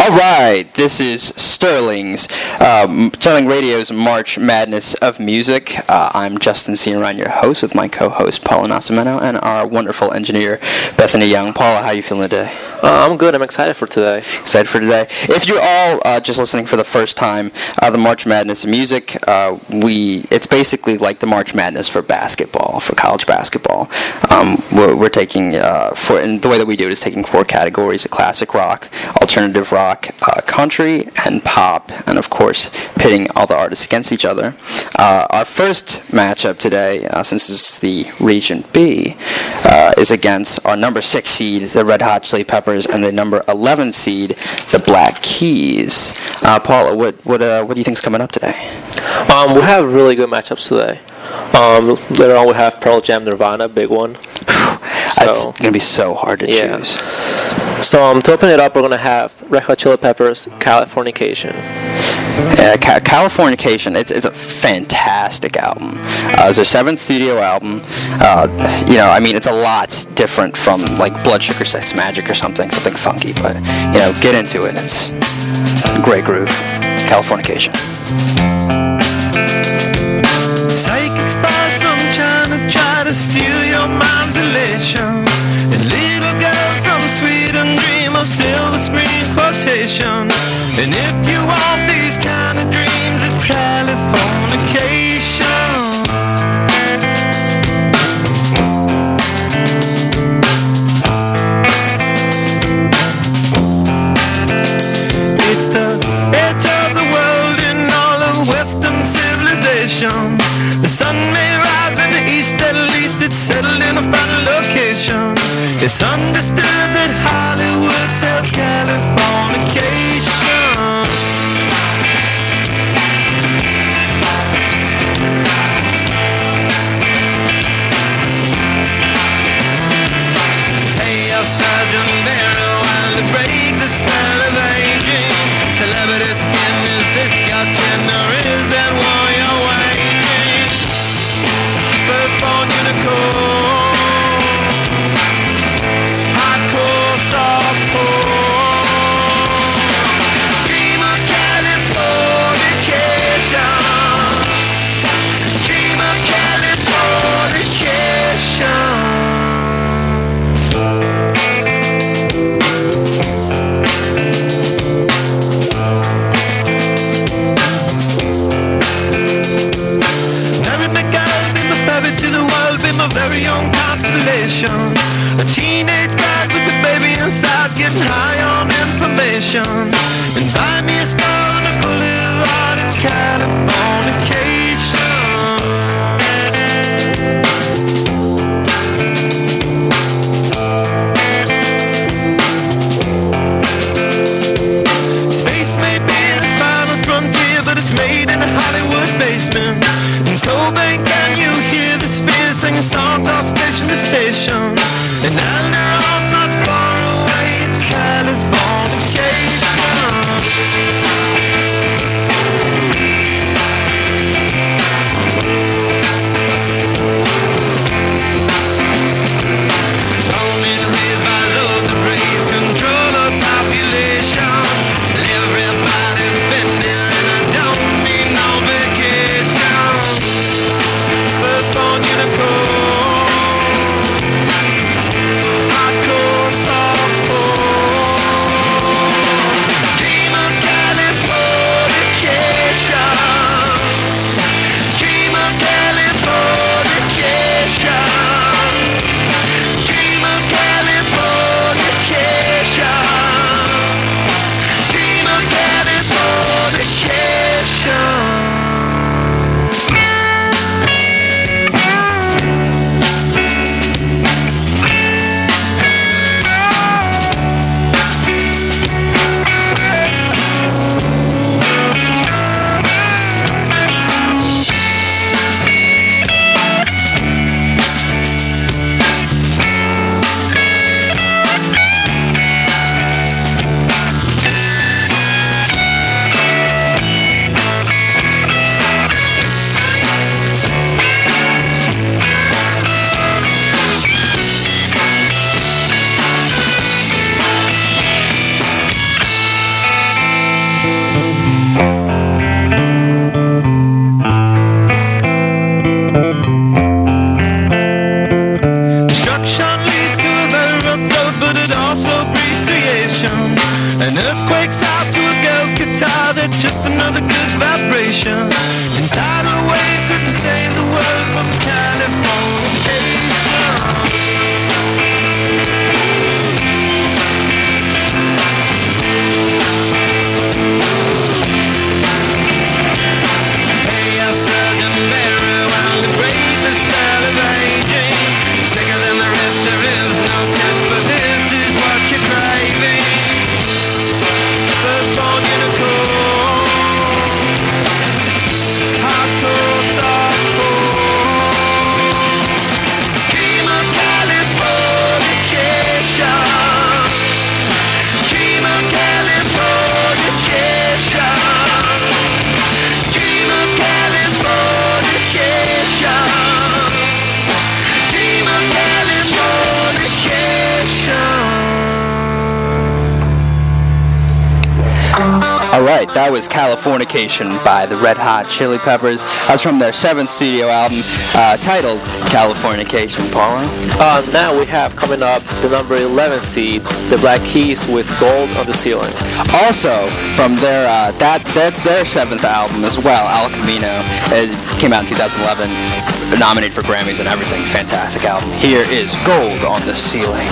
All right, this is Sterling Radio's March Madness of Music. I'm Justin Ciaran, your host, with my co-host Paula Nascimento and our wonderful engineer Bethany Young. Paula, how are you feeling today? I'm good. I'm excited for today. If you're all just listening for the first time, the March Madness of Music, it's basically like the March Madness for basketball, for college basketball. We're taking, and the way that we do it is taking 4 categories: classic rock, alternative rock, country, and pop, and of course pitting all the artists against each other. Our first matchup today, since it's the Region B, is against our number 6 seed, the Red Hot Chili Peppers, and the number 11 seed, the Black Keys. Paula, what do you think's coming up today? We have really good matchups today. Later on, we have Pearl Jam, Nirvana, big one. That's going to be so hard to choose. So to open it up, we're going to have Red Hot Chili Peppers, Californication. Californication, it's a fantastic album. It's their 7th studio album. It's a lot different from like Blood Sugar Sex Magic or something funky, but get into it. It's a great groove. Californication. Psychic spies from China try to steal your mind's elation, and little girls from Sweden dream of silver screen quotation. And if you want these kind of dreams, it's Californication. It's the edge of the world in all of Western civilization. The sun may rise in the east, at least it's settled in a final location. It's understood that Hollywood sells Californication. Hey, your Sergeant Barrow, while to break the spell of aging. Celebrity skin, is this your chin, or is that war you're waging? Firstborn unicorn, hardcore, softcore. An earthquake's out to a girl's guitar, they're just another good vibration. And tidal waves couldn't save the world from California. Alright, that was Californication by the Red Hot Chili Peppers. That's from their 7th studio album, titled Californication. Pauline? Now we have coming up the number 11 seed, the Black Keys with Gold on the Ceiling. Also, from their that's their 7th album as well, El Camino. It came out in 2011, nominated for Grammys and everything. Fantastic album. Here is Gold on the Ceiling.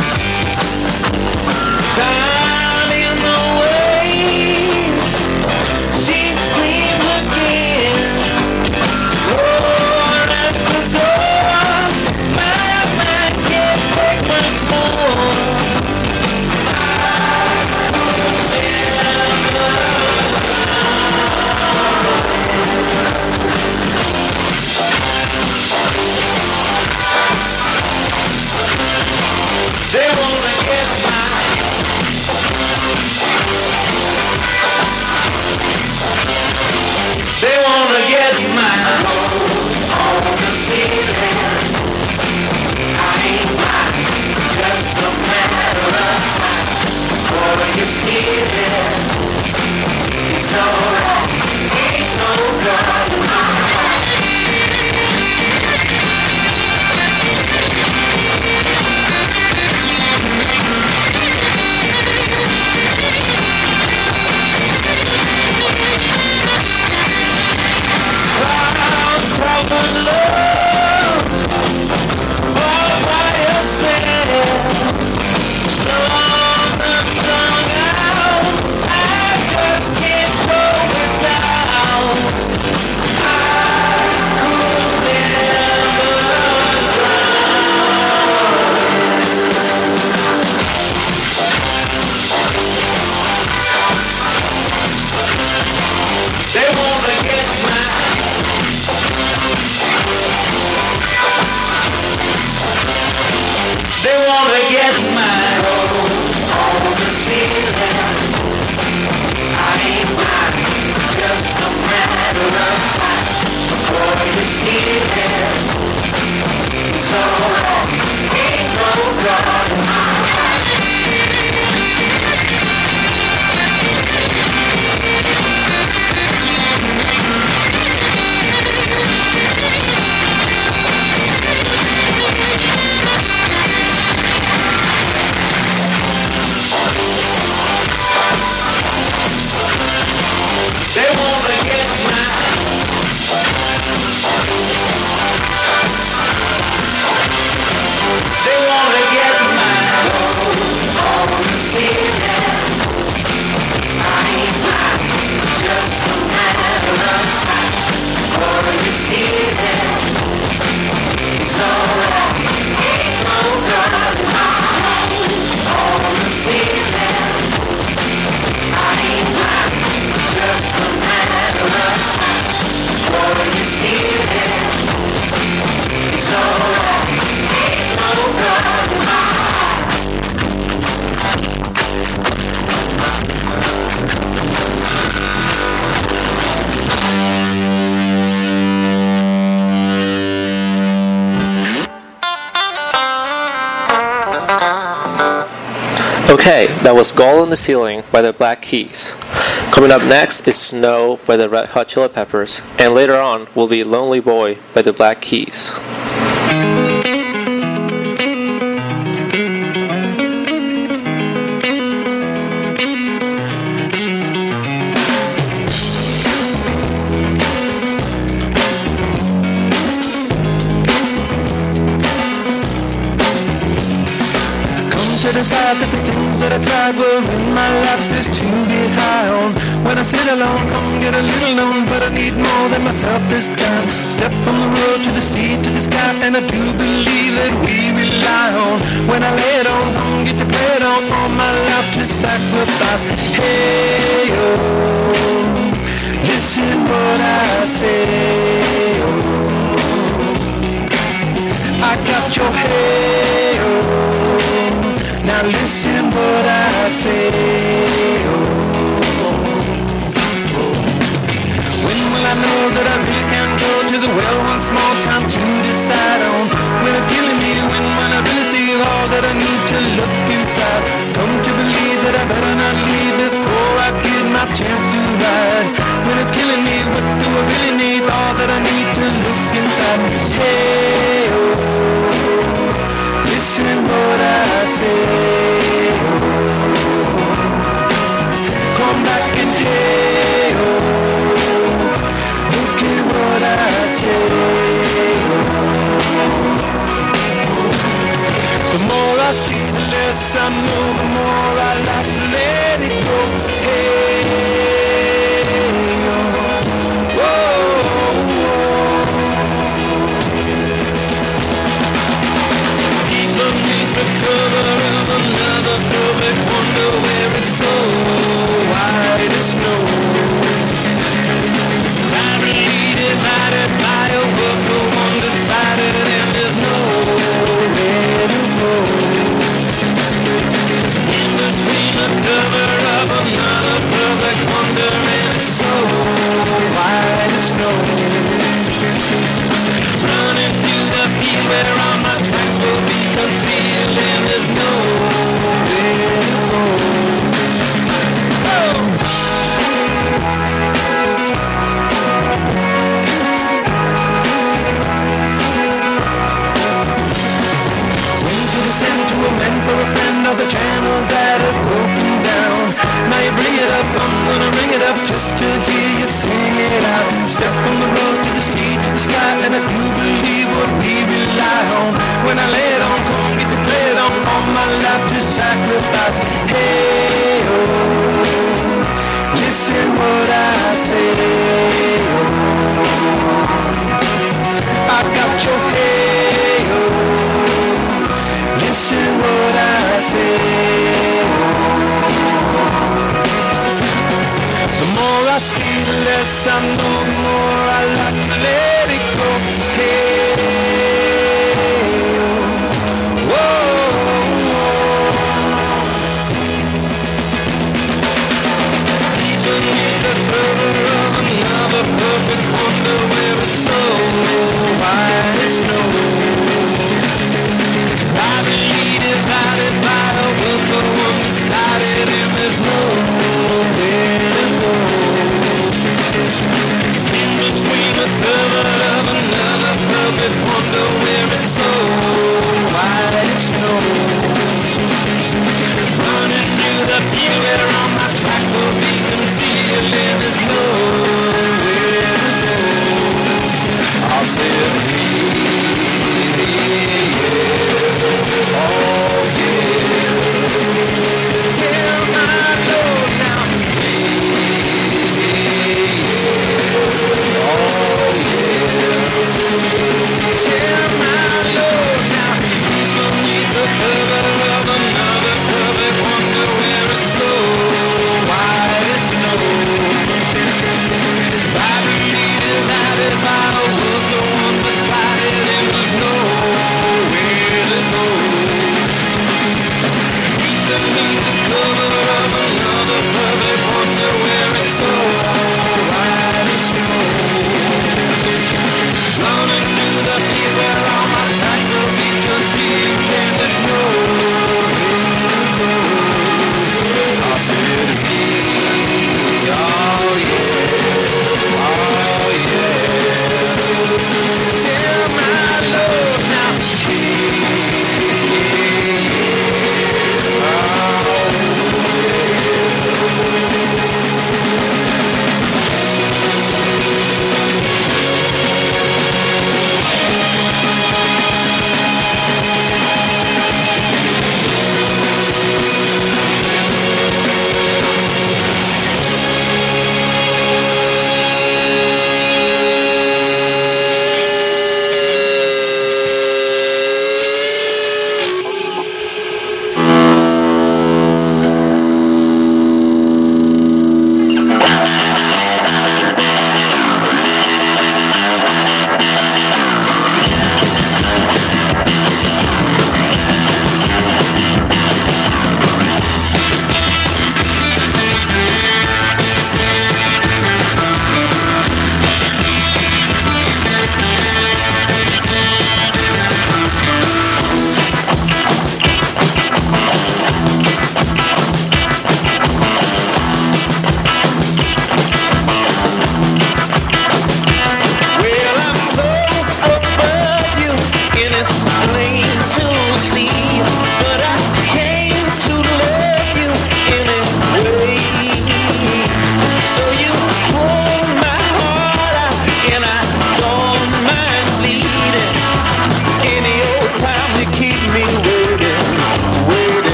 Okay, that was Gold on the Ceiling by the Black Keys. Coming up next is Snow by the Red Hot Chili Peppers, and later on will be Lonely Boy by the Black Keys. to decide that the things that I tried were in my life just to get high on. When I sit alone, come get a little known, but I need more than myself this time. Step from the road to the sea to the sky, and I do believe that we rely on. When I lay it on, come get to play it on, all my life to sacrifice. Hey, oh, listen what I say, oh. I got your hey, oh. Now listen what I say, oh. When will I know that I really can go to the well once more? Time to decide on when it's killing me. When will I really see all that I need to look inside? Come to believe that I better not leave before I get my chance to ride. When it's killing me, what do I really need? All that I need to look inside. Hey, oh, listen what I say, oh. Come back and hey, oh, look at what I say, oh. The more I see, the less I know, the more I like to let it go. Hey, oh, whoa, deep beneath the cover of another perfect wonder where it's so white as snow. Privately divided by a world so one-decided, and there's nowhere to go. In between the cover of another perfect wonder, and it's so white as snow. Running through the field where all my tracks will be concealed, and there's nowhere to go. Send to a man for a friend of the channels that are broken down. Now you bring it up, I'm gonna bring it up just to hear you sing it out. Step from the road to the sea to the sky, and I do believe what we rely on. When I lay it on, come get to play it on, all my life to sacrifice. Hey, oh, listen what I say, oh. I got your hey, oh, listen what I say, oh. The more I see, the less I know, the more I like to let it go. Hey, oh, whoa, even with the cover of another perfect wonder where it's so white as snow. Privately divided by a world so one-decided, and there's nowhere to go. In between the cover of another perfect wonder where it's so white as snow. Running through the field where all my tracks will be concealed, and there's nowhere to go. I'll say it. Oh yeah, tell my Lord now. Oh yeah, tell my Lord now. Beneath the cover of another perfect wonder where it's so white as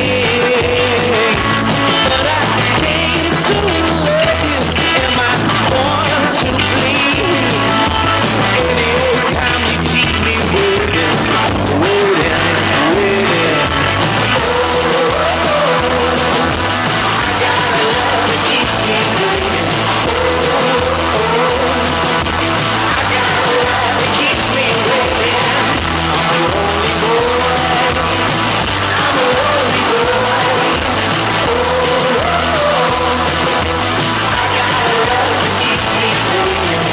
But I came to love you. Am I born to bleed? Any old time you keep me waiting, waiting, waiting. I got a love that keeps me waiting. I got a love that keeps me waiting. I'm a lonely boy. I'm a lonely boy. I got a love that keeps me waiting.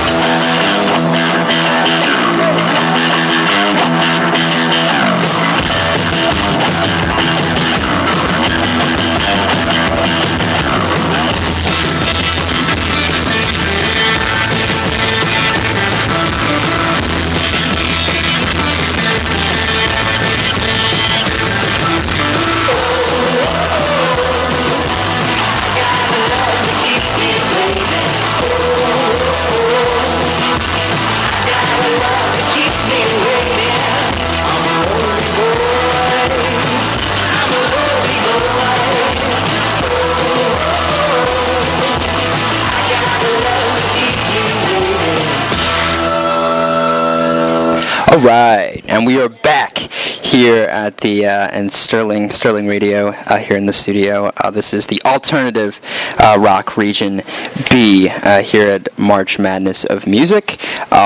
All right, and we are back here at the in Sterling Radio here in the studio. This is the alternative rock region B here at March Madness of Music.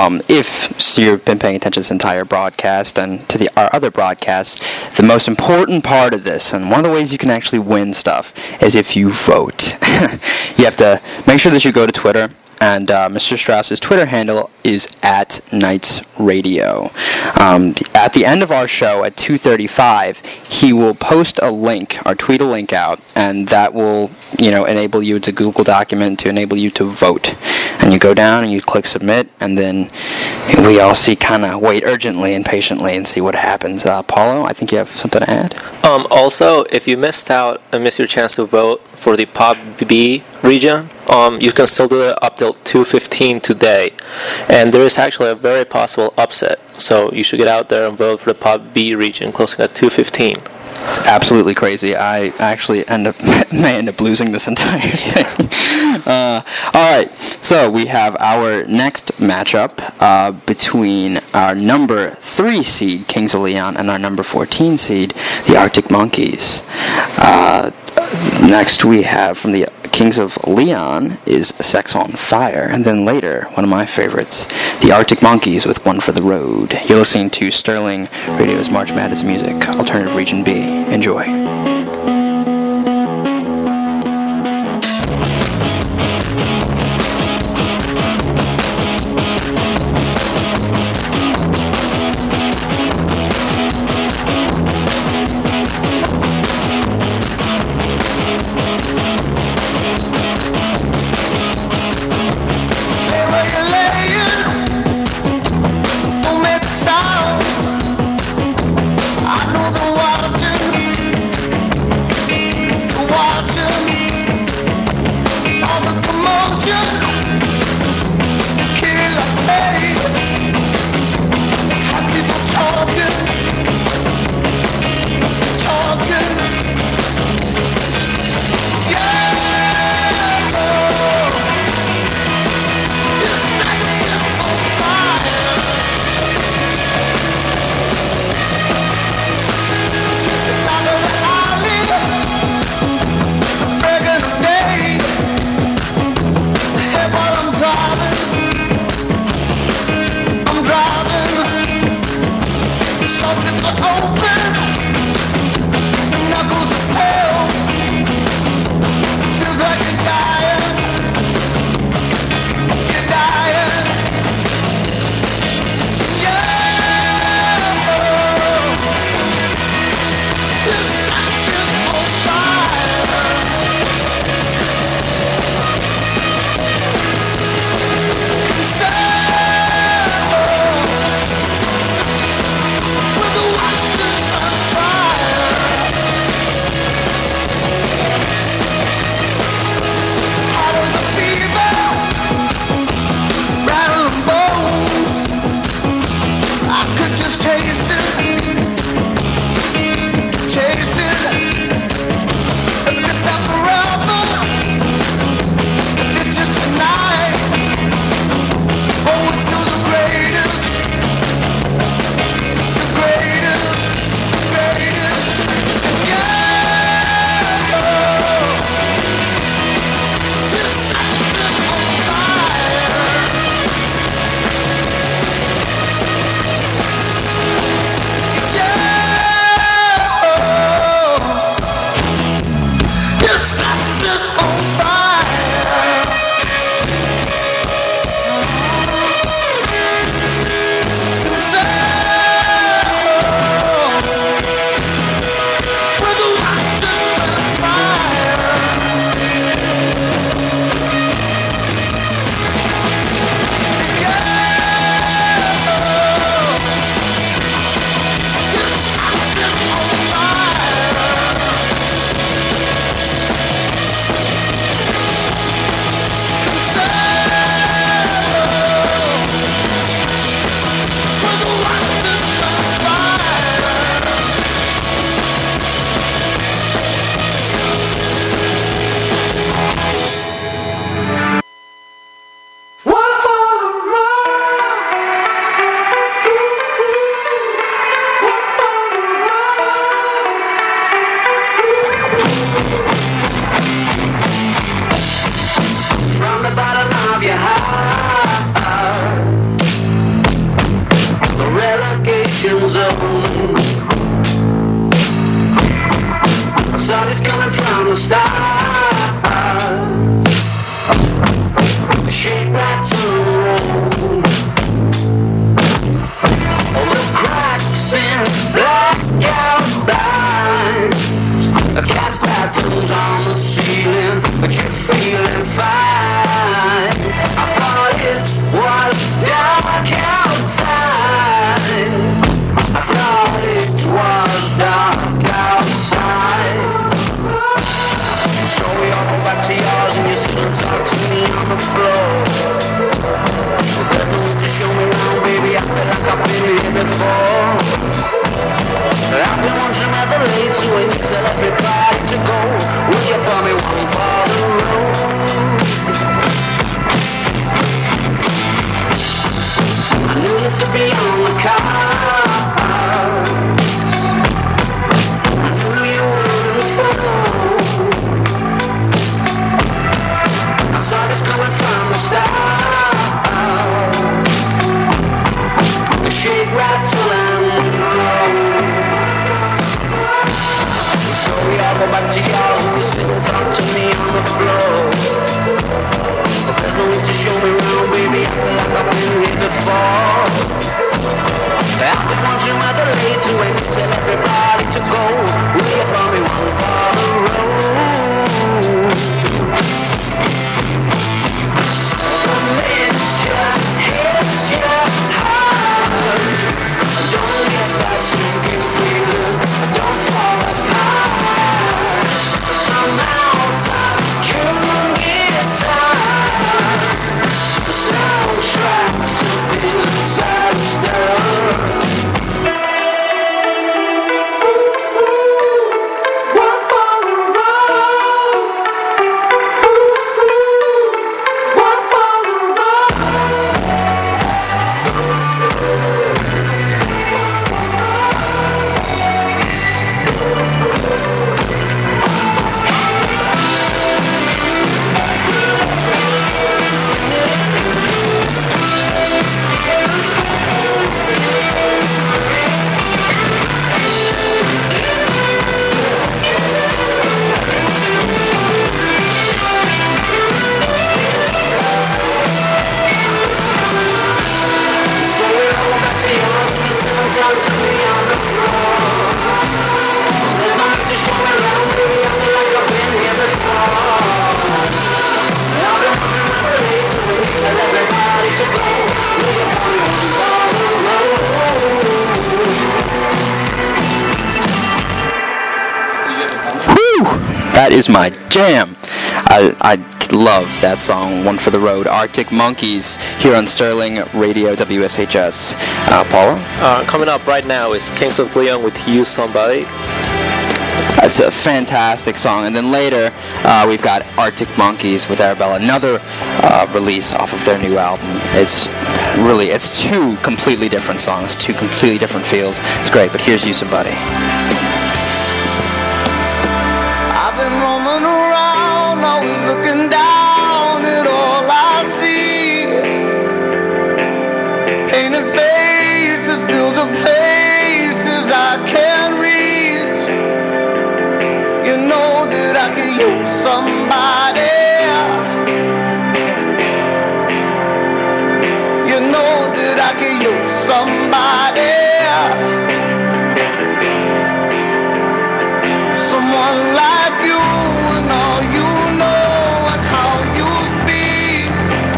If you've been paying attention to this entire broadcast and to our other broadcasts, the most important part of this, and one of the ways you can actually win stuff, is if you vote. You have to make sure that you go to Twitter. And Mr. Strauss's Twitter handle is @KnightsRadio. At the end of our show at 2:35, he will post a link or tweet a link out, and that will, enable you. It's a Google document to enable you to vote. And you go down and you click submit, and then we all kind of wait urgently and patiently and see what happens. Paulo, I think you have something to add. Also, if you missed out and missed your chance to vote for the Pop B region, you can still do it up till 2:15 today, and there is actually a very possible upset. So you should get out there and vote for the Pop B region, closing at 2:15. Absolutely crazy. I actually may end up losing this entire thing. All right, so we have our next matchup between our number 3 seed, Kings of Leon, and our number 14 seed, the Arctic Monkeys. Next we have from the Kings of Leon is Sex on Fire, and then later, one of my favorites, the Arctic Monkeys with One for the Road. You're listening to Sterling Radio's March Madness Music, Alternative Region B. Enjoy. I know the water sun is coming from the stars. Shake right to the road. All the cracks in blackout blinds. A cat's patterns on the ceiling, but you're feeling fine. I thought it was dark outside. I thought it was dark outside. So we all go back to yours and you sit and talk to me on the floor. There's no need to show me around, baby, I feel like I've been here before. I've been watching at the late, so when you tell everybody to go, will you pour me one for the road? I knew you to be on the car. I knew you wouldn't fall. I saw this coming from the start. The shake, rattle and roll. So we all go back to yours and you sit and talk to me on the floor. But there's no need to show me around, baby, I feel like I've been here before. I've been watching at the late, so when you tell everybody to go, will you pour me one for the road? The mixture hits your heart. Don't get that sinking feeling, don't fall apart. Somehow time couldn't get tired. The soundtrack to disaster. One for the road. One for the road. So we're all back to yours and you sit and talk to me on the floor. There's no need to show me around, baby, I feel like I've been here before. I've been watching my play to when you tell everybody to go. Will you pour me one for the road? Whew! That is my jam. I love that song, One for the Road. Arctic Monkeys here on Sterling Radio WSHS. Paula? Coming up right now is Kings of Leon with You Somebody. That's a fantastic song. And then later, we've got Arctic Monkeys with Arabella, another release off of their new album. It's two completely different songs, two completely different feels. It's great, but here's You Somebody. I've been roaming around, always looking down at all I see. Painted faces fill the places I can't reach. You know that I can use somebody. You know that I can use somebody. Someone like you and all you know and how you speak.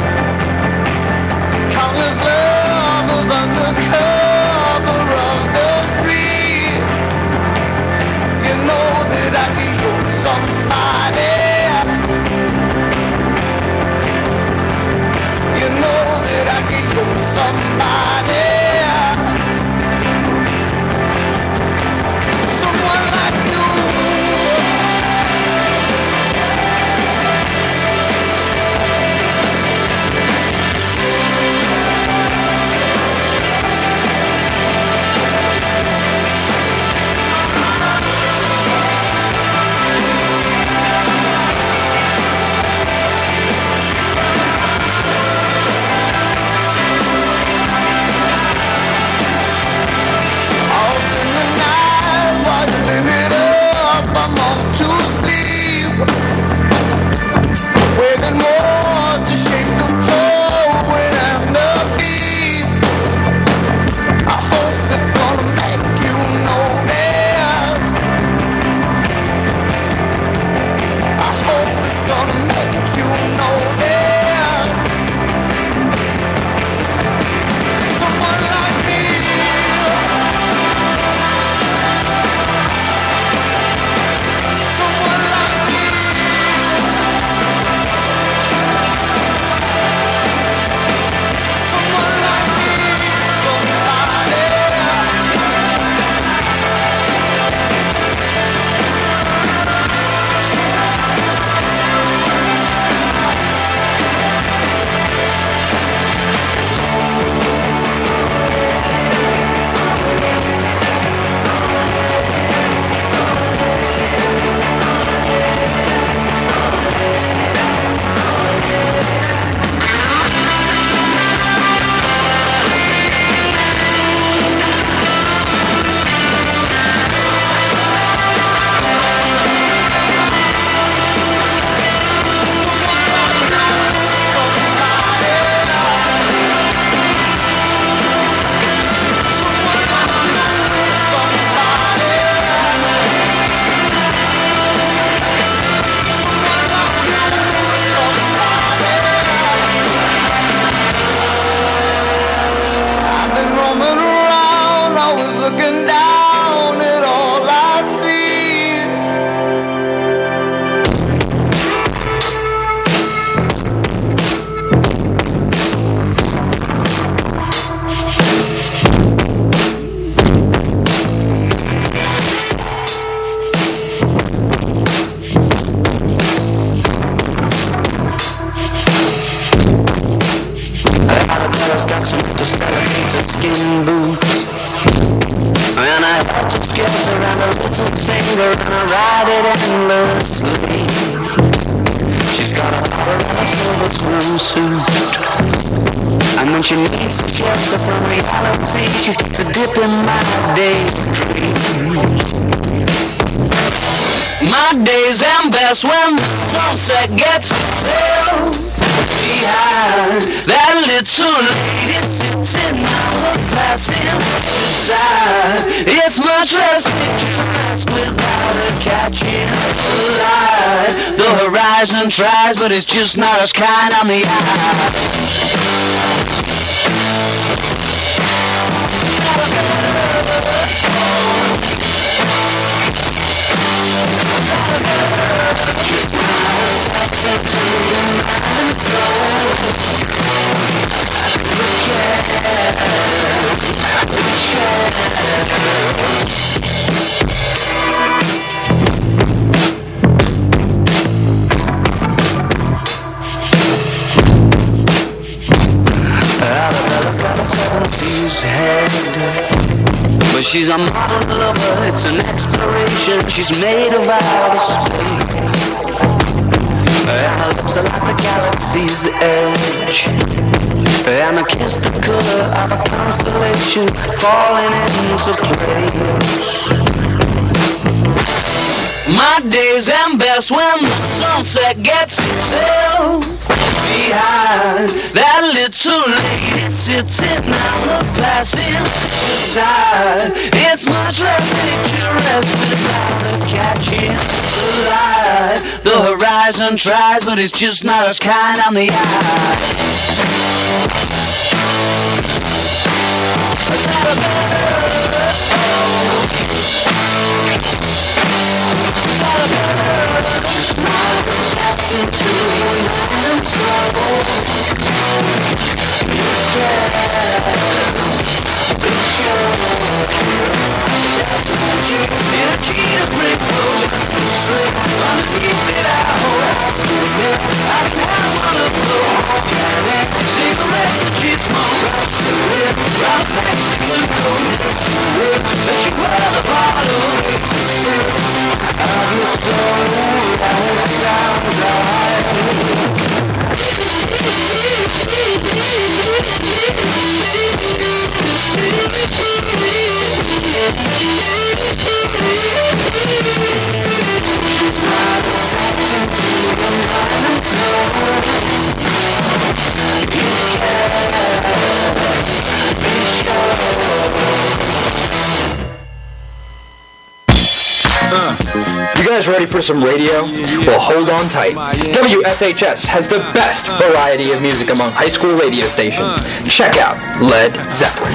Countless lovers under cover of the street. You know that I can use somebody. it endlessly. She's got a heart and a silver swimsuit, and when she needs shelter from reality, she takes a dip in my daydream. My days end best when the sunset gets itself behind that little lady sitting on the passenger side. It's much less picturesque without her catching the light. The horizon tries, but it's just not as kind on the eye. Just Arabella's got a 70s head, but she's a modern lover, it's an exploration. She's made of outer space, and her lips are like the galaxy's edge, and her kiss the color of a constellation falling into place. My days end best when the sunset gets itself behind that little lady sitting on the passenger side. It's much less picturesque without her catching the light. The horizon tries, but it's just not as kind on the eye. Just not accepted to your mind and trouble. You can be sure you're a cheetah brick road. Slip underneath it out. I can have one of those cigarettes that you smoke right to it. Right next to the coat that you wear the bottle. Of your story, that sounds right. She's not attaching to your mind and soul. You can be sure. You guys ready for some radio? Well, hold on tight. WSHS has the best variety of music among high school radio stations. Check out Led Zeppelin.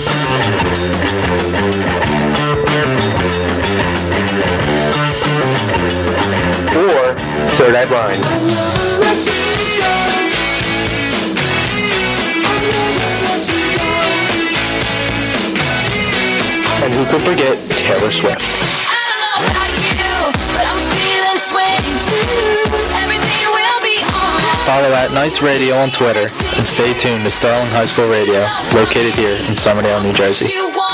Or Third Eye Blind. And who could forget Taylor Swift? Follow at Knights Radio on Twitter and stay tuned to Sterling High School Radio, located here in Summerdale, New Jersey.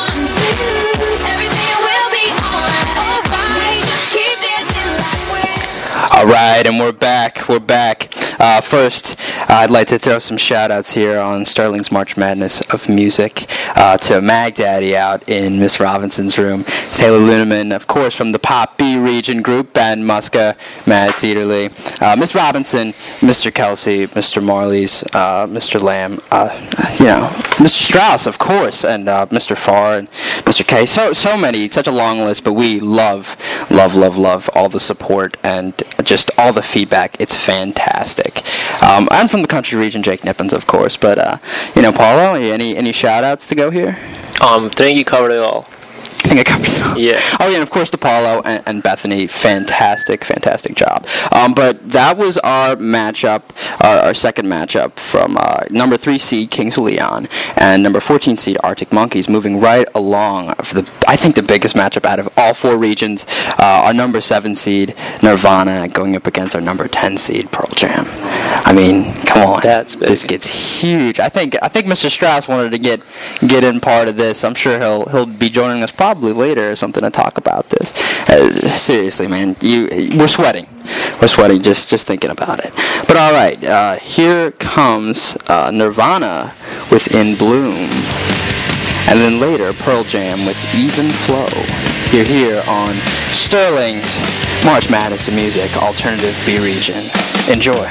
All right, and we're back. First, I'd like to throw some shout-outs here on Sterling's March Madness of Music to Mag Daddy out in Miss Robinson's room, Taylor Luneman, of course, from the Pop B Region Group, Ben Muska, Matt Teeterly, Miss Robinson, Mr. Kelsey, Mr. Marley's, Mr. Lamb, Mr. Strauss, of course, and Mr. Farr and Mr. K. So many, such a long list, but we love all the support and just all the feedback. It's fantastic. I'm from the country region, Jake Nippens, of course, but Paulo, any shout-outs to go here? I think you covered it all. I think I covered it all. Yeah. Oh, yeah, and of course to Paulo and Bethany, fantastic job. But that was our matchup, our second matchup from number 3 seed Kings of Leon and number 14 seed Arctic Monkeys, moving right along for I think the biggest matchup out of all 4 regions. Our number 7 seed Nirvana going up against our number 10 seed Pearl Jam. I mean, come on. That's big. This gets huge. I think Mr. Strauss wanted to get in part of this. I'm sure he'll be joining us probably later or something to talk about this. Seriously, man, we're sweating. We're sweating just thinking about it. But all right, here comes Nirvana with In Bloom. And then later, Pearl Jam with Even Flow. You're here on Sterling's March Madness of Music, Alternative B Region. Enjoy.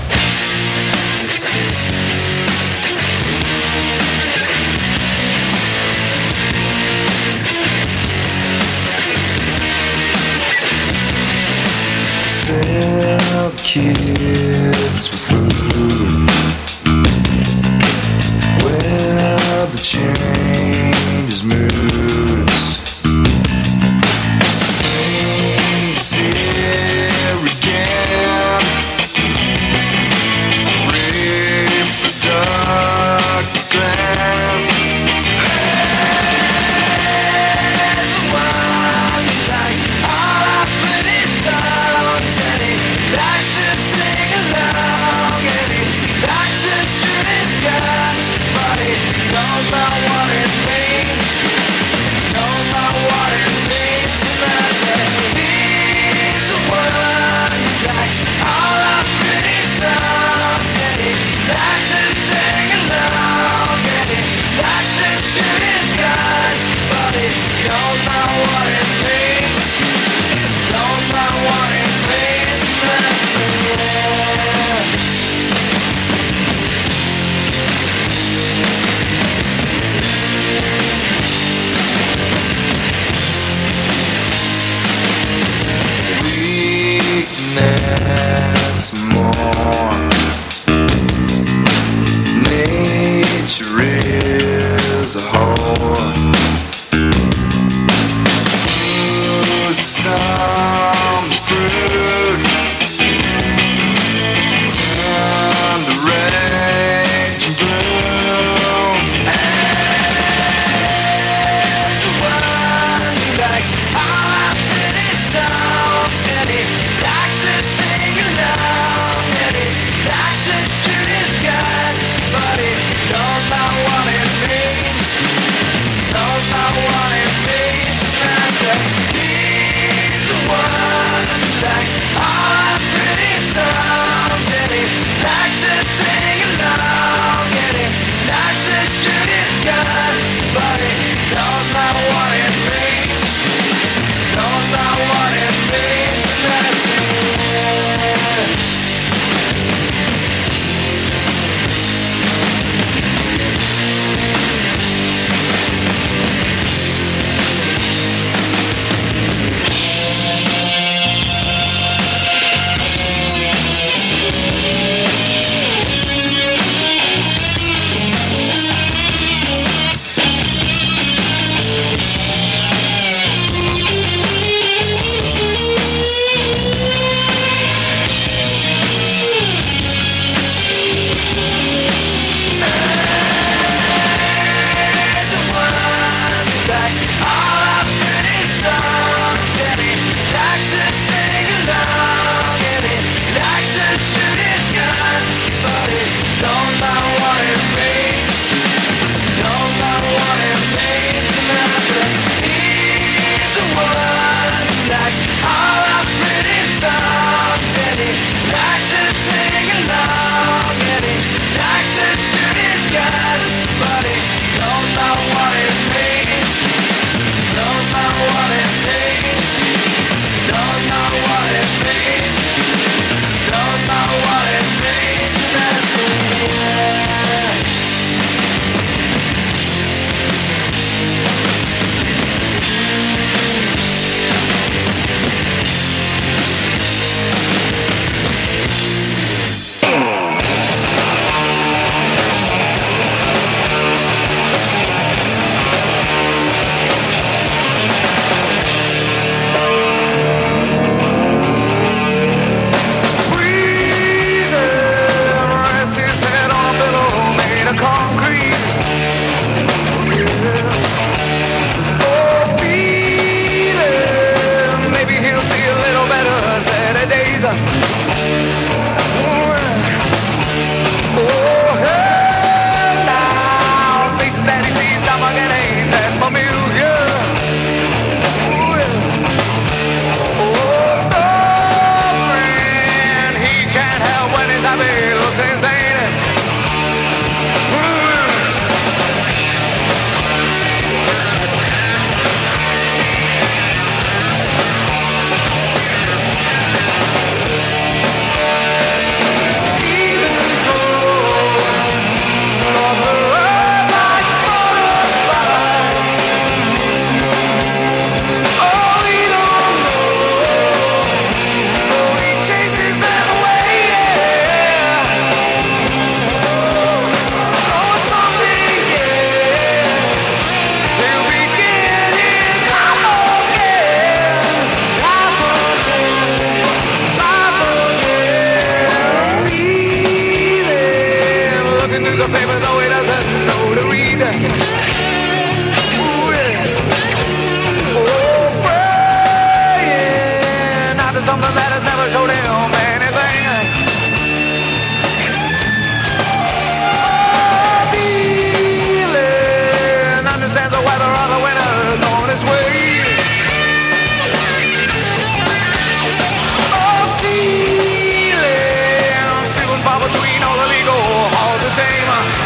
Sell kids for food. Well, the changes moods. Spring's here again. Rape the dark grass. And the one who likes all our pretty songs, and he likes to sing along, and he likes to shoot his gun, but he knows not what it means, knows not what it means, and I say he's the one who likes all our pretty songs, and he likes to sing along, and he likes to shoot his gun, but he knows not what it means, knows not what it means, and I say weakness more. Nature is a whore. Lose some fruit. Turn to rage and bloom. And the one who likes all our pretty songs, and he likes to sing along, and he likes to shoot his gun, but he knows not what it means, knows not what it means, and I say he's the one who likes all our pretty songs, and he likes to sing along, and he likes to shoot his gun, but he knows not what it means, knows not what it means, and I say something that has never showed him anything. Feeling understands the weather of the winter's on its way. Oh, feeling spewing far between all the legal halls the same.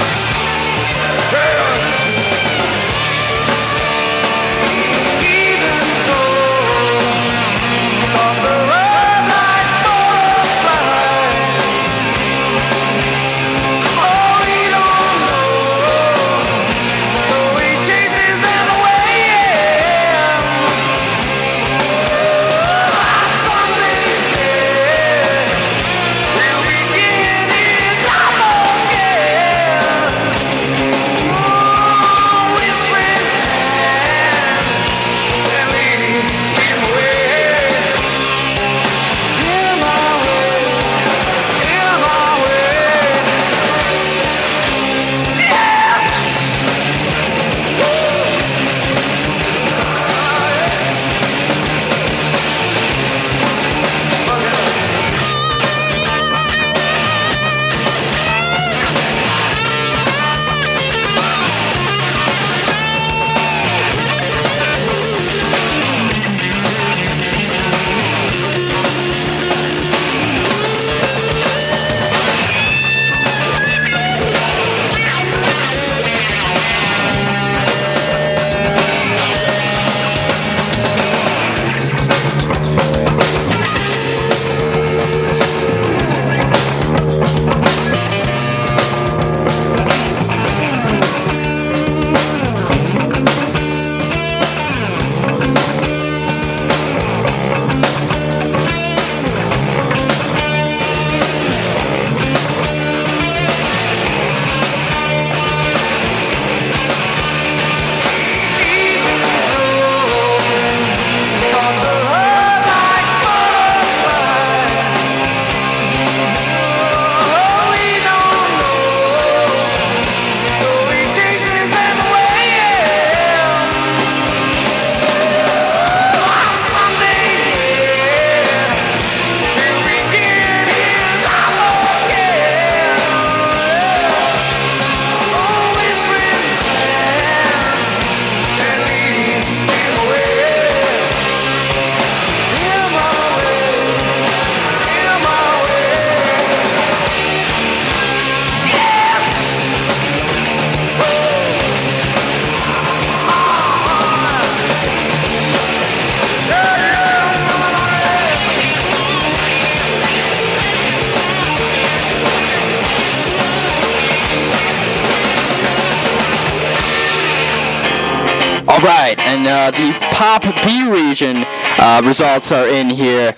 Right, and the Pop B region results are in here.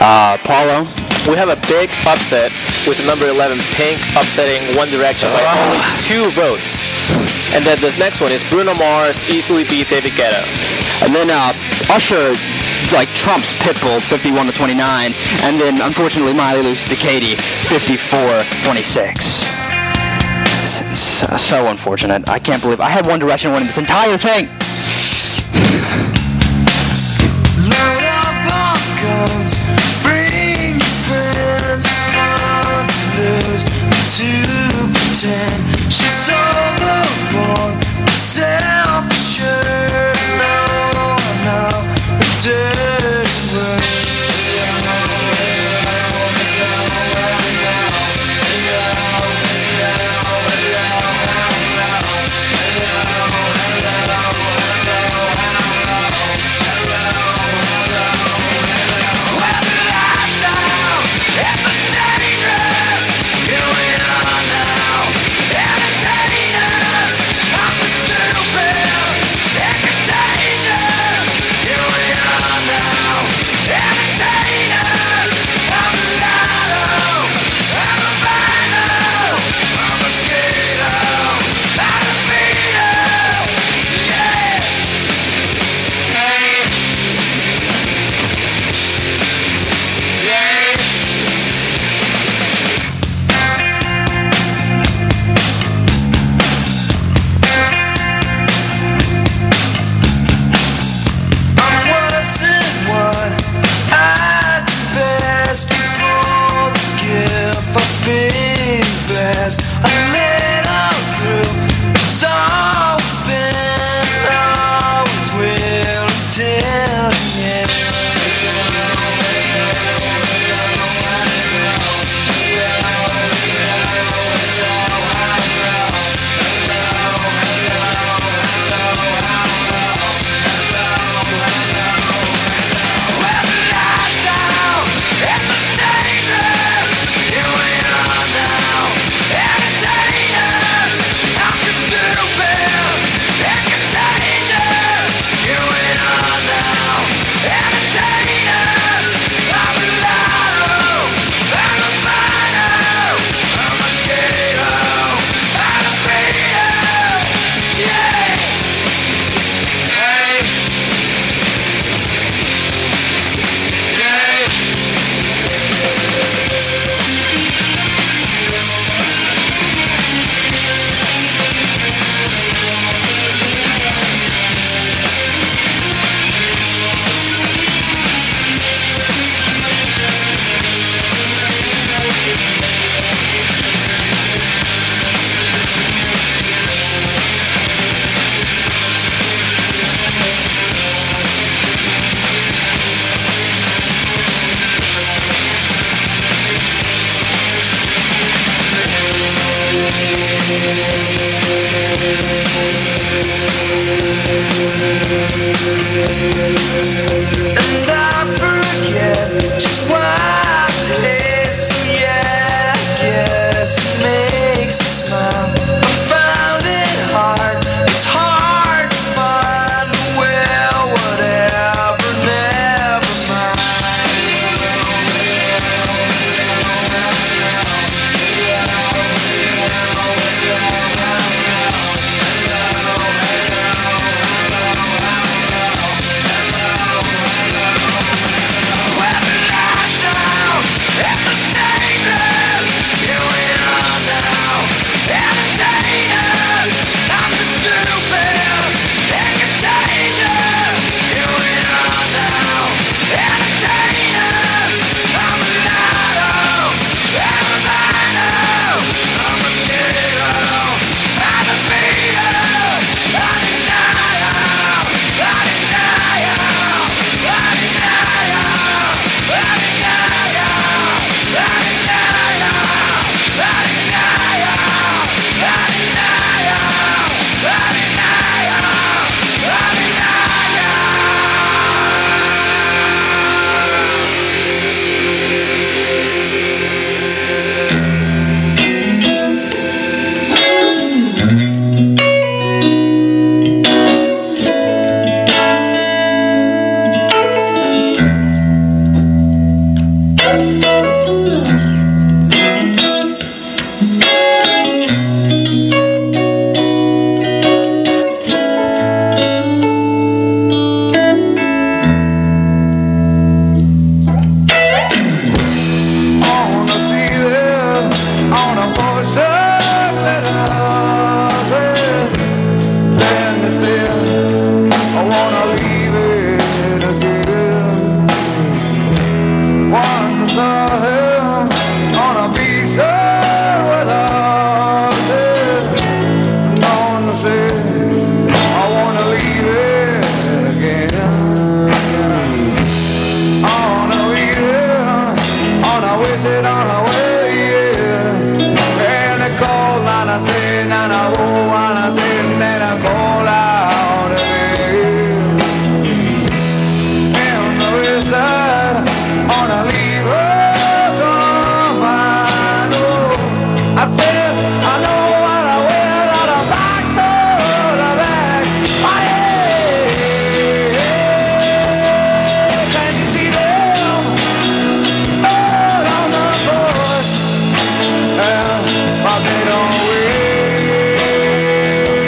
Paulo? We have a big upset with number 11 Pink upsetting One Direction by only 2 votes. And then the next one is Bruno Mars easily beat David Guetta. And then Usher like trumps Pitbull 51-29, and then unfortunately Miley loses to Katy 54-26. So unfortunate. I can't believe I had One Direction winning this entire thing. Load up on guns, bring your friends, fun to lose, to pretend she's overboard, self-assured, no, a dirty word. And I forget just why today. So yeah, I guess it makes me smile. I found it hard, it's hard to find. Well, whatever, never mind. They don't wait.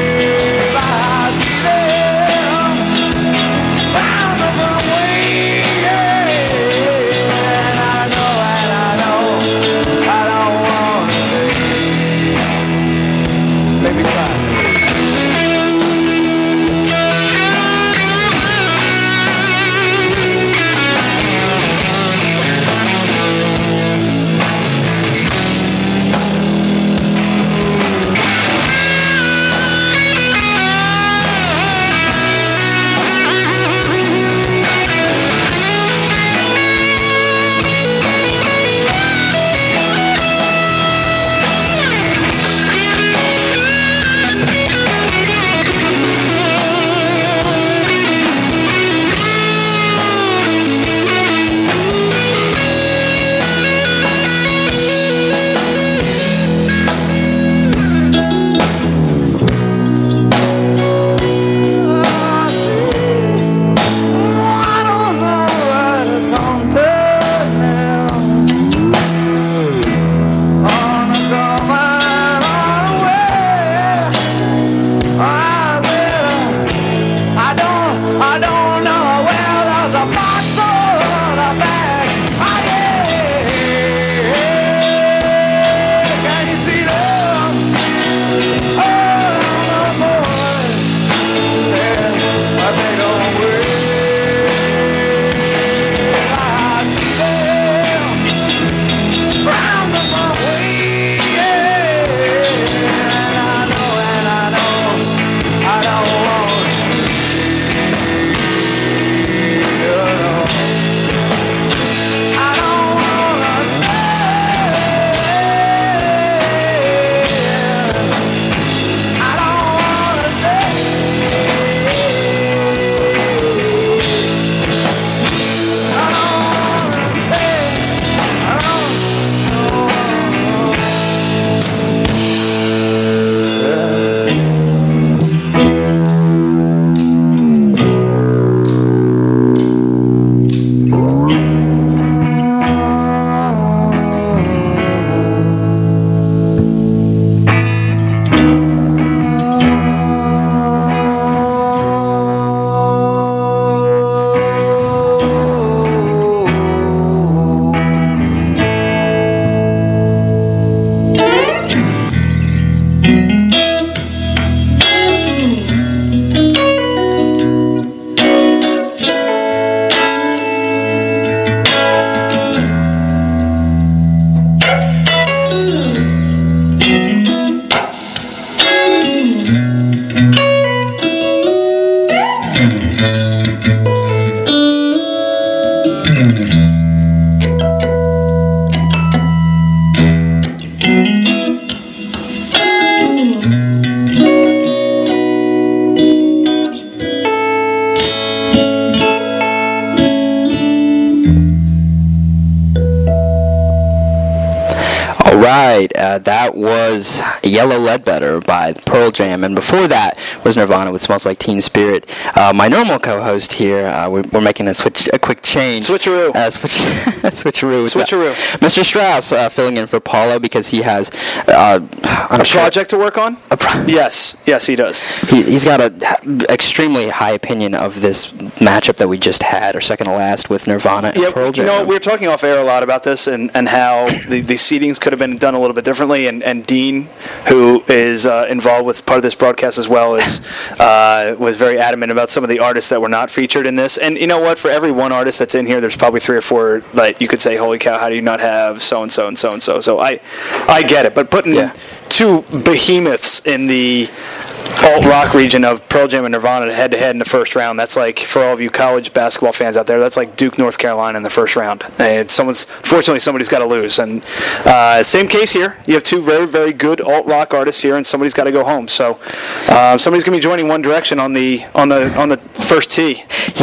All right, that was Yellow Ledbetter by Pearl Jam, and before that was Nirvana with Smells Like Teen Spirit. My normal co-host here, we're making a quick change. Switcheroo. Switcheroo. Switcheroo. Mr. Strauss filling in for Paulo because he has a project to work on? Yes, he does. He's got an extremely high opinion of this matchup that we just had, or second to last, with Nirvana and Pearl Jam. You know, we were talking off air a lot about this and how the seedings could have been done a little bit differently, and Dean, who is involved with part of this broadcast as well, was very adamant about some of the artists that were not featured in this. And you know what? For every one artist that's in here, there's probably 3 or 4 that you could say, holy cow, how do you not have so-and-so and so-and-so? So I get it, but putting 2 behemoths in the alt-rock region of Pearl Jam and Nirvana head-to-head in the first round, that's like, for all of you college basketball fans out there, that's like Duke, North Carolina in the first round. And fortunately, somebody's got to lose. And same case here. You have 2 very, very good alt-rock artists here, and somebody's got to go home. So somebody's going to be joining One Direction on the first tee.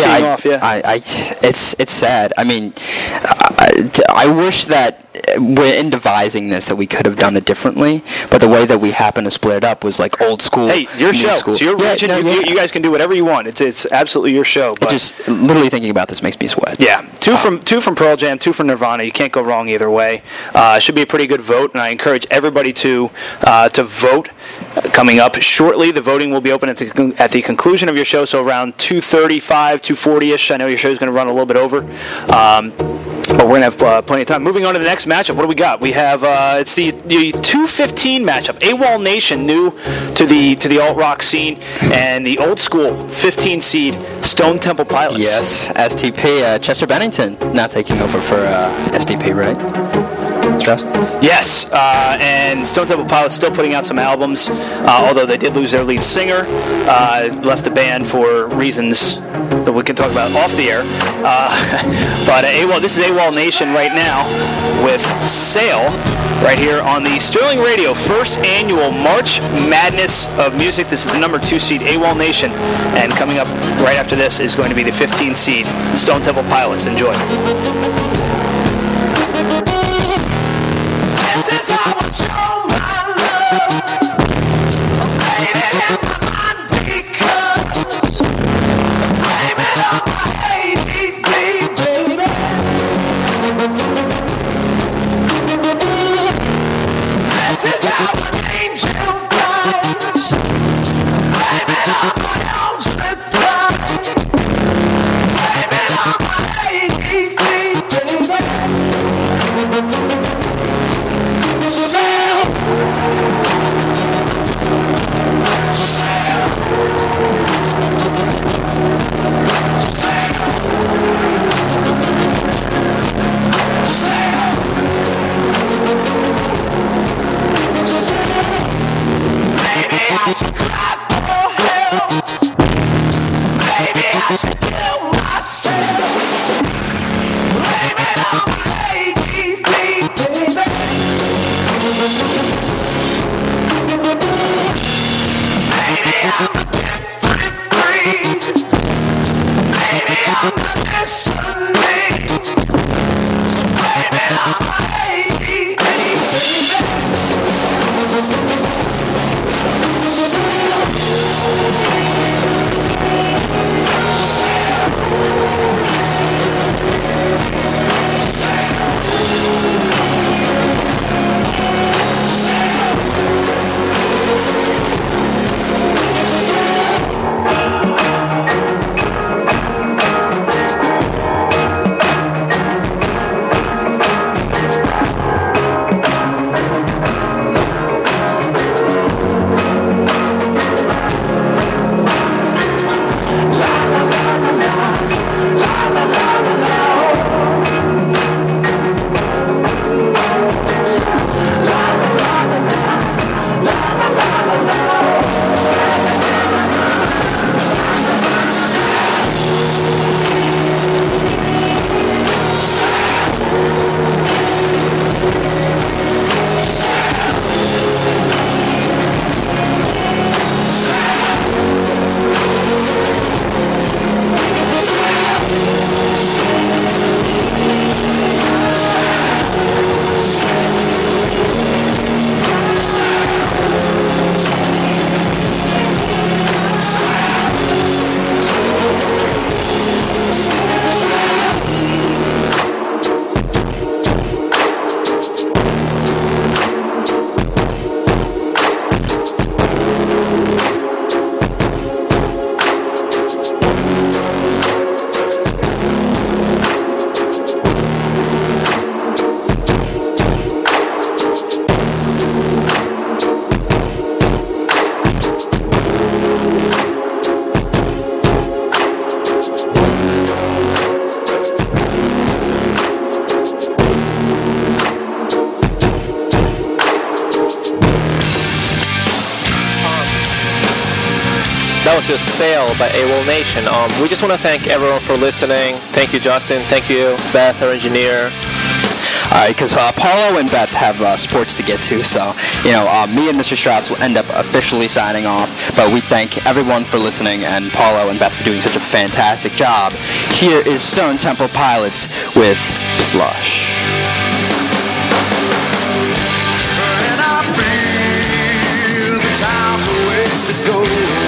It's sad. I mean, I wish that in devising this that we could have done it differently, but the way that we happened to split it up was like old school. Hey, your show. It's your region. You guys can do whatever you want. It's absolutely your show. But just literally thinking about this makes me sweat. Yeah, two from Pearl Jam, 2 from Nirvana. You can't go wrong either way. Should be a pretty good vote, and I encourage everybody to vote. Coming up shortly, the voting will be open at the conclusion of your show, so around 2:35, 2:40ish. I know your show is going to run a little bit over. But we're going to have plenty of time. Moving on to the next matchup, what do we got? We have, it's the 2:15 matchup. AWOL Nation, new to the alt-rock scene, and the old school 15 seed Stone Temple Pilots. Yes, STP, Chester Bennington now taking over for STP, right? Strauss? Yes, and Stone Temple Pilots still putting out some albums, although they did lose their lead singer, left the band for reasons that we can talk about off the air. But this is AWOL Nation right now with Sail right here on the Sterling Radio first annual March Madness of Music. This is the number 2 seed AWOL Nation, and coming up right after this is going to be the 15 seed Stone Temple Pilots. Enjoy. This is how I show my love. Baby, my mind because blame it on my ADD, baby. This is how an angel goes. Blame it on my own surprise. Blame it on my ADD, baby. That was just Sail by AWOL Nation. We just want to thank everyone for listening. Thank you, Justin. Thank you, Beth, our engineer. All right, because Paulo and Beth have sports to get to, so, me and Mr. Strauss will end up officially signing off, but we thank everyone for listening and Paulo and Beth for doing such a fantastic job. Here is Stone Temple Pilots with Plush. And I feel the time's a ways to go.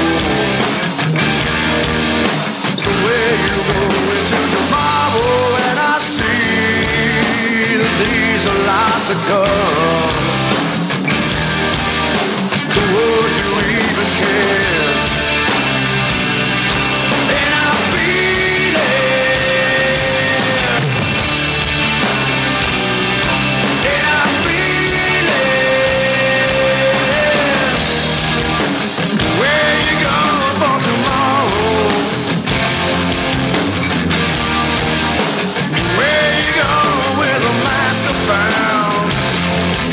So where you go into tomorrow, and I see these are lies to come. So would you even care? And I feel it. And I feel it. Where you going for tomorrow? Where you going with a master found?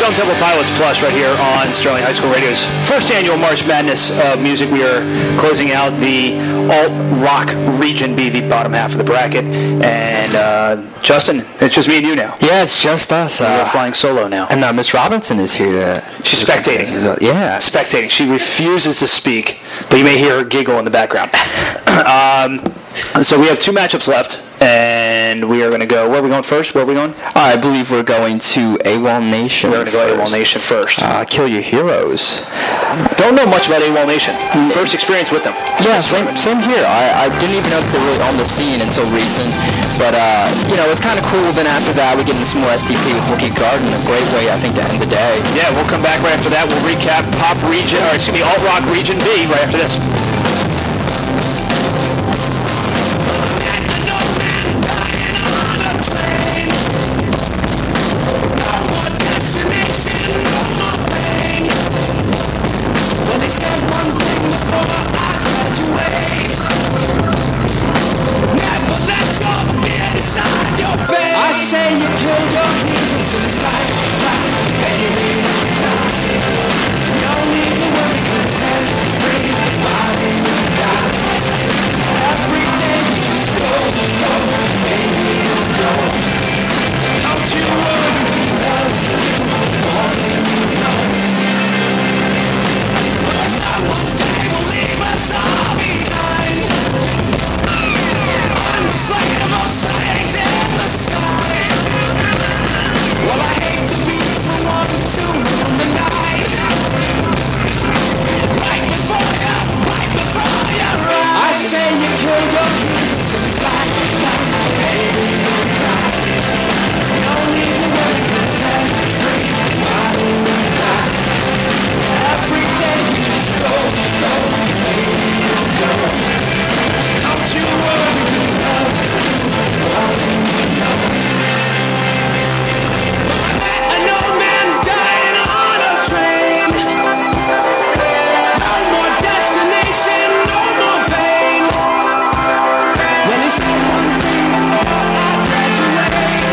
on Double Pilots Plus right here on Sterling High School Radio's first annual March Madness music. We are closing out the alt-rock region B, the bottom half of the bracket. And Justin, it's just me and you now. Yeah, it's just us. We're flying solo now. And Miss Robinson is here to... She's spectating. Well. Yeah. Spectating. She refuses to speak, but you may hear her giggle in the background. So we have 2 matchups left, and we are going to go... Where are we going first? Where are we going? I believe we're going to AWOL Nation. We're going to go AWOL Nation first. Kill Your Heroes. Don't know much about AWOL Nation. First experience with them. Yeah, same here. I didn't even know that they were really on the scene until recent. But, it's kind of cool. Then after that, we get into some more STP with Wookiee Garden. A great way, I think, to end the day. Yeah, we'll come back right after that. We'll recap Alt-Rock Region B right after this. I say you kill your heroes and fly, baby, don't die. No need to worry, 'cause everybody will die. Every day you just go, baby, go. Don't you worry, we love you more than you know. But the sun one day will leave us all behind. Unexplainable sightings in the sky. Well, I hate to be the one to ruin the night. Right before your eyes. I say you kill your heroes and fly, baby, don't cry. No need to worry, 'cause everybody will die. Every day you just go, baby, go. Don't you worry, we love you more than you know. I know a man dying on a train. No more destination, no more pain. Well, he said one thing before I graduate.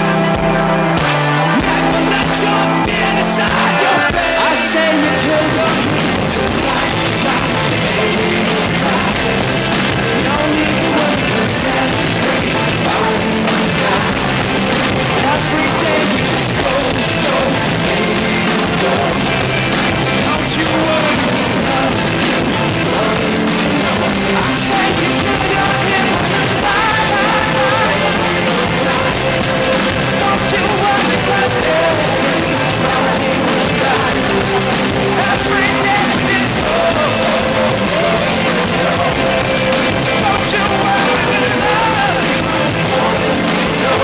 Never let your fear decide your fate. I say you kill your heroes and fly, baby, don't cry. No need to worry, 'cause everybody will die. Every day you just go, baby, go. Don't you worry, we love you more than you know. I say you kill your heroes and fly, baby, don't cry. Don't you worry, 'cause everybody will die. Every day you just go, baby, go. Don't you worry, we love you more than you know.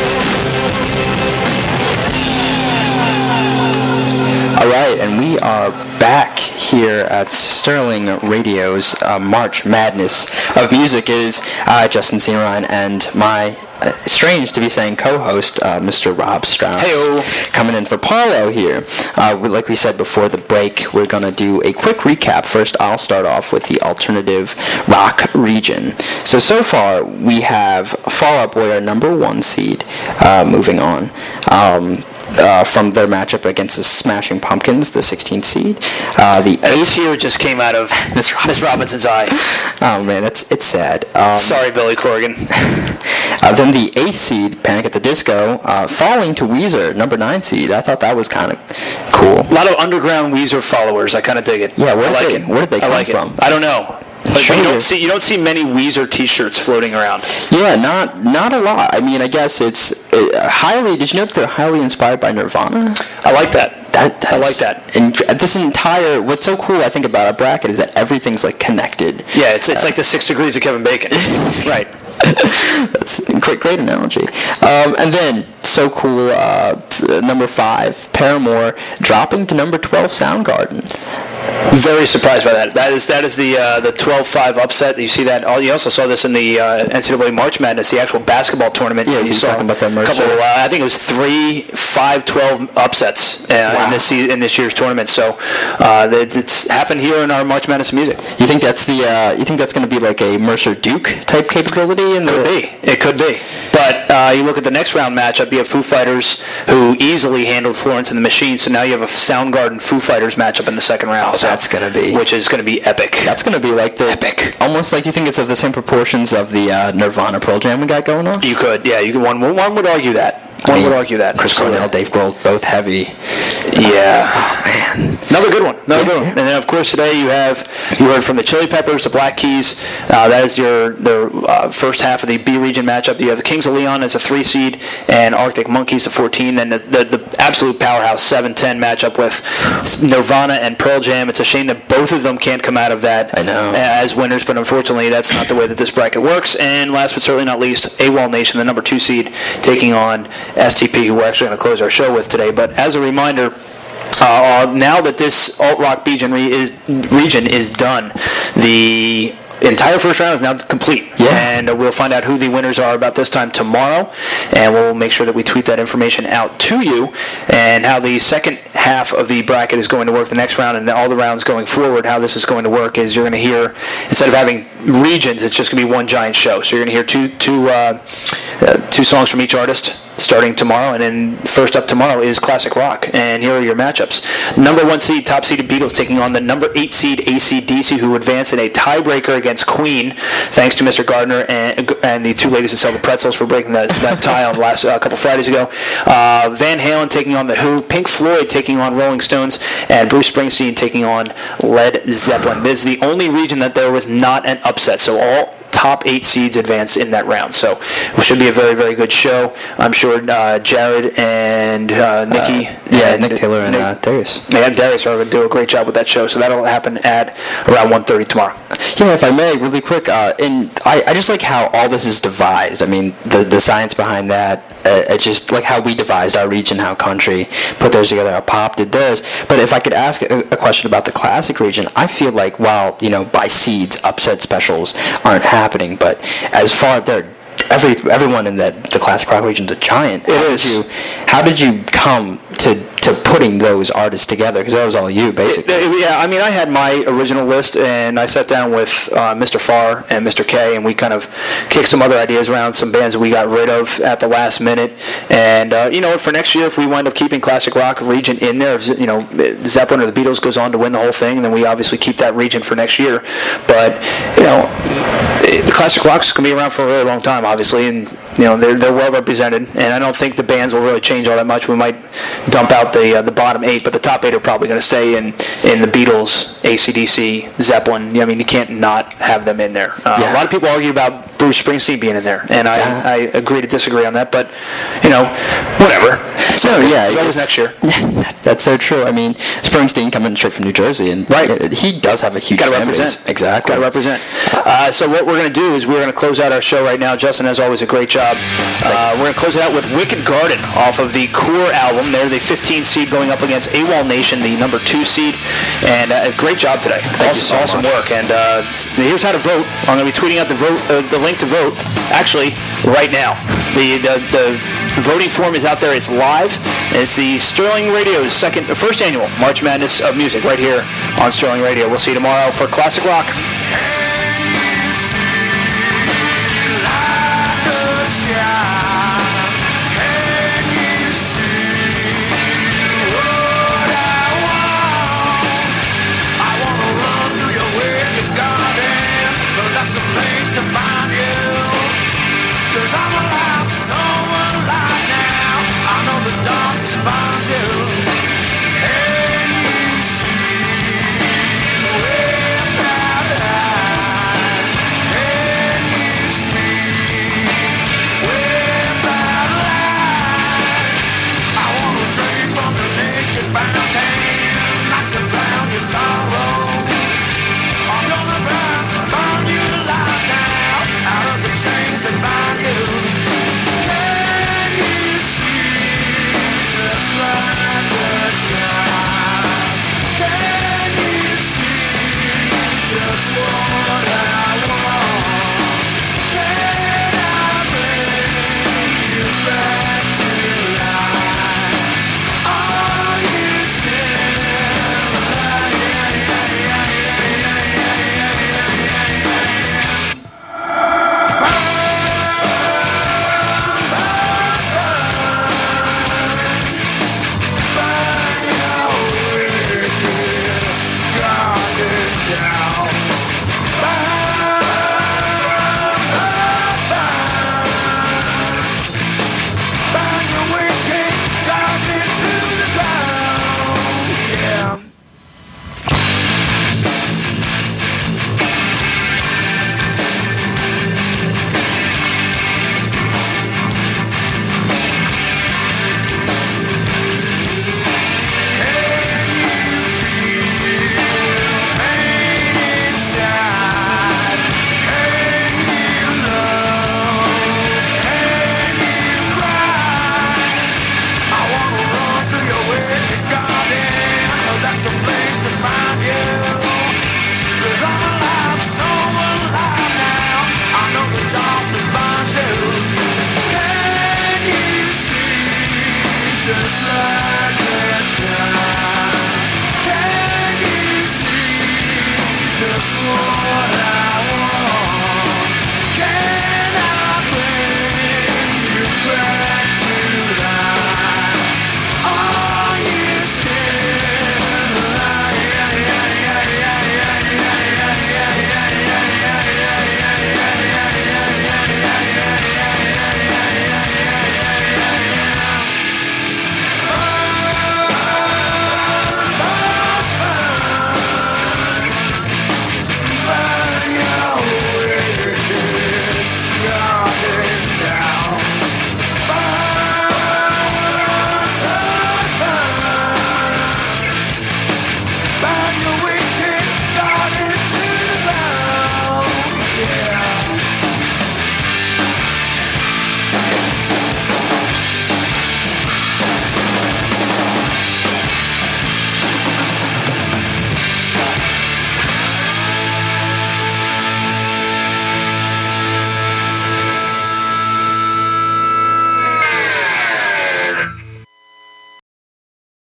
All right, and we are back here at Sterling Radio's March Madness of Music. It is Justin Searine and my, strange to be saying, co-host, Mr. Rob Strauss. Hey-o. Coming in for Paulo here. Like we said before the break, we're going to do a quick recap. First, I'll start off with the alternative rock region. So far, we have Fall Out Boy, our number 1 seed, moving on. From their matchup against the Smashing Pumpkins, the 16th seed. The A tear just came out of Miss Robinson's eye. Oh man, it's sad. Sorry, Billy Corgan. Then the 8th seed, Panic at the Disco, falling to Weezer, number 9 seed. I thought that was kind of cool. A lot of underground Weezer followers. I kind of dig it. Yeah, where did they come from? I don't know. Like, you don't see many Weezer T-shirts floating around. Yeah, not a lot. I mean, I guess it's highly. Did you know that they're highly inspired by Nirvana? I like that. I like that. And this entire, what's so cool I think about our bracket is that everything's like connected. Yeah, it's like the 6 degrees of Kevin Bacon. Right. That's a great analogy. And then, so cool, number 5, Paramore, dropping to number 12, Soundgarden. Very surprised by that. That is the 12-5 upset. You see that. You also saw this in the NCAA March Madness, the actual basketball tournament. Yeah, you saw talking about that Mercer. I think it was 3 5-12 upsets in this year's tournament. So it's happened here in our March Madness music. You think that's you think that's going to be like a Mercer Duke type capability? It could be. But you look at the next round matchup. You have Foo Fighters, who easily handled Florence and the Machine. So now you have a Soundgarden Foo Fighters matchup in the second round. Oh, that's going to be, which is going to be epic. That's going to be like the epic. Almost like you think it's of the same proportions of the Nirvana Pearl Jam we got going on. You could, yeah. You could. One would argue that. One would argue that. Chris Cornell, Dave Grohl, both heavy. Yeah. Oh, man. Another good one. And then, of course, today you heard from the Chili Peppers, the Black Keys. That is the first half of the B region matchup. You have the Kings of Leon as a 3 seed and Arctic Monkeys a 14. Then the absolute powerhouse 7-10 matchup with Nirvana and Pearl Jam. It's a shame that both of them can't come out of that as winners, but unfortunately that's not the way that this bracket works. And last but certainly not least, AWOL Nation, the number 2 seed, taking on STP, who we're actually going to close our show with today. But as a reminder, now that this alt-rock region is done, the entire first round is now complete. Yeah. And we'll find out who the winners are about this time tomorrow, and we'll make sure that we tweet that information out to you, and how the second half of the bracket is going to work the next round, and all the rounds going forward. How this is going to work is you're going to hear, instead of having regions, it's just going to be one giant show. So you're going to hear two songs from each artist starting tomorrow, and then first up tomorrow is classic rock. And here are your matchups. Number 1 seed, top-seeded Beatles, taking on the number 8 seed AC/DC, who advance in a tiebreaker against Queen, thanks to Mr. Gardner and the two ladies that sell the pretzels for breaking that tie on the last couple Fridays ago. Van Halen taking on The Who, Pink Floyd taking on Rolling Stones, and Bruce Springsteen taking on Led Zeppelin. This is the only region that there was not an upset, so all top 8 seeds advance in that round. So it should be a very, very good show. I'm sure Jared and Nikki. Nick Taylor and Darius. Yeah, Darius are going to do a great job with that show. So that'll happen at around 1:30 tomorrow. Yeah, if I may, really quick. And I just like how all this is devised. I mean, the science behind that. It's just like how we devised our region, how country put theirs together, how pop did theirs. But if I could ask a question about the classic region, I feel like while, by seeds, upset specials aren't happening, but as far there, everyone in the classic rock region is a giant. How did you come to putting those artists together? Because that was all you, basically. I had my original list, and I sat down with Mr. Farr and Mr. K, and we kind of kicked some other ideas around, some bands that we got rid of at the last minute. And, for next year, if we wind up keeping classic rock region in there, if, Zeppelin or the Beatles goes on to win the whole thing, then we obviously keep that region for next year. But, the classic rock's going to be around for a really long time, obviously, and they're well represented, and I don't think the bands will really change all that much. We might dump out the bottom 8, but the top 8 are probably going to stay in the Beatles, AC/DC, Zeppelin. You can't not have them in there. A lot of people argue about Bruce Springsteen being in there, and I agree to disagree on that, but whatever. So it's always next year. That's so true. I mean, Springsteen coming straight from New Jersey, and he does have a huge fan base. Exactly. Got to represent. So what we're going to do is we're going to close out our show right now. Justin, as always, a great job. We're going to close it out with Wicked Garden off of the Core album. They're the 15th seed going up against AWOL Nation, the number 2 seed. And great job today. Awesome work. And here's how to vote. I'm going to be tweeting out the link to vote, actually, right now. The voting form is out there. It's live. It's the Sterling Radio's first annual March Madness of Music right here on Sterling Radio. We'll see you tomorrow for Classic Rock. Just like a child, can you see just what I